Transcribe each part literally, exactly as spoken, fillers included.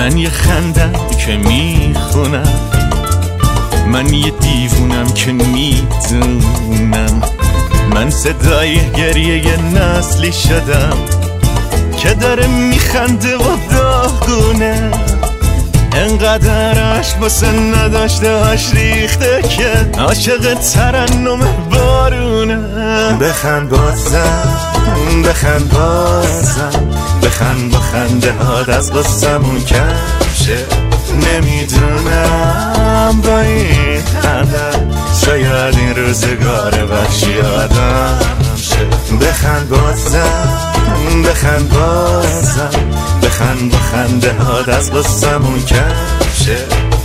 من یه خندم که میخونم، من یه دیوونم که میدونم، من صدای گریه یه نسلی شدم که داره میخنده و داغونه، انقدر عشق واسه نداشته هاش ریخته که عاشق ترنم بارونه. بخند بازم بخند بازم بخند با خنده هات از قصمون کمشه، نمیدونم با این خنده شاید این روزگار وحشی آدم شه. بخند بازم بخند بازم بخند با خنده هات از قصمون کمشه،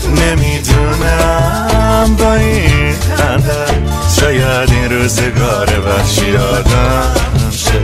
نمیدونم با این خنده شاید این روزگار وحشی آدم شه.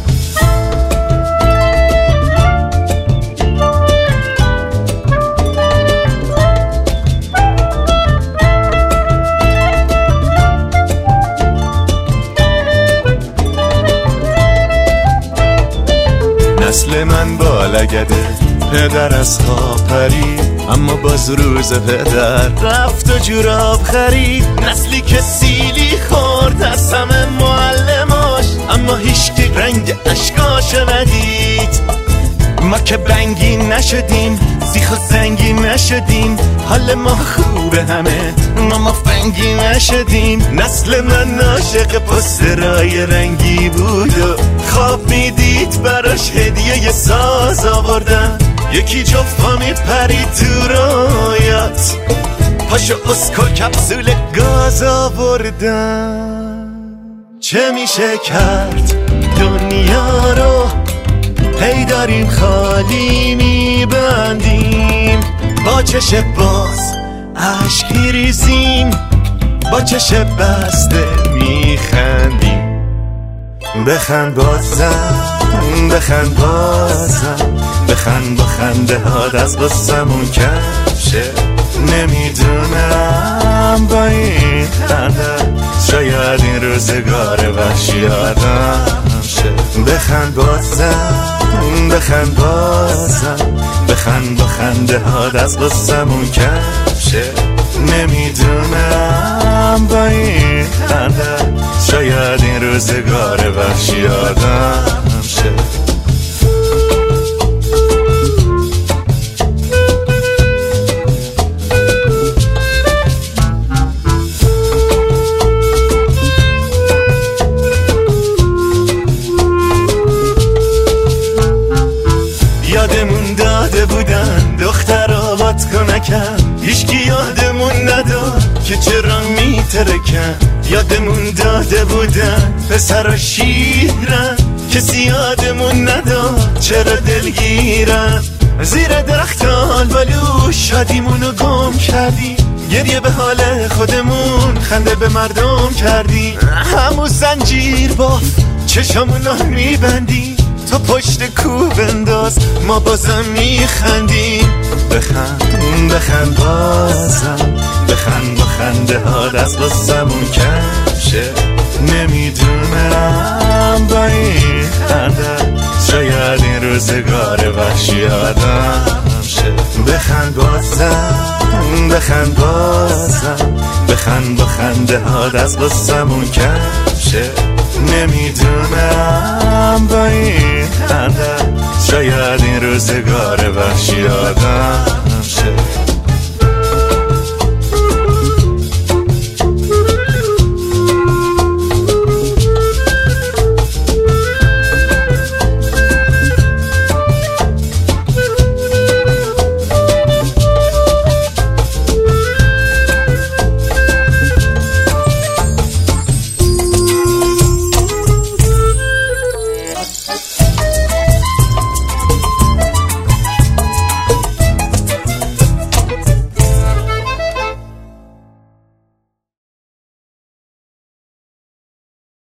نسل من بالگده، پدر از خواب پرید اما باز روز پدر رفت و جوراب خرید، نسلی که سیلی خورد از همه معلماش اما هیچکی رنگ اشکاشو ندید. ما که بنگی نشدیم سیخ و زنگی نشدیم، حال ما خوبه همه ما ما فنگی نشدیم. نسل من عاشق پسترهای رنگی بود و خواب میدید براش هدیه ی ساز آوردن، یکی جفا میپرید تو رویات پاشو اسکو کپسول گاز آوردن. چه میشه کرد دنیا رو هی داریم خالی میبندیم، با چش باز عشق میریزیم، با چش بسته میخندیم. بخند بازم بخند بازم بخند با خنده هات از قصمون کمشه، نمیدونم با این خنده شاید این روزگار وحشی آدم شه. بخند بازم بخند بازم بخند با خنده هات از قصمون کمشه، نمیدونم با این خنده شاید این روزگار وحشی آدم شه. یادمون داده بودن دختر آباد کنکن، هیچکی یادمون نداد که چرا میترکن. یادمون داده بودن پسر و شیرن، کسی یادمون نداد چرا دلگیرن. زیر درخت آلبالو شادیمونو گم کردیم، گریه به حال خودمون خنده به مردم کردیم. همون زنجیر باف چشمونو میبندیم، تو پشت کوه بنداز ما بازم میخندیم. بخند بخند بازم بخند با خنده هات از قصمون کمشه، نمیدونم با این خنده شاید این روزگار وحشی آدم شه. بخند بازم بخند بازم بخند با خنده هات از قصمون کمشه، نمیدونم با این خنده شاید این روزگار وحشی آدم شه.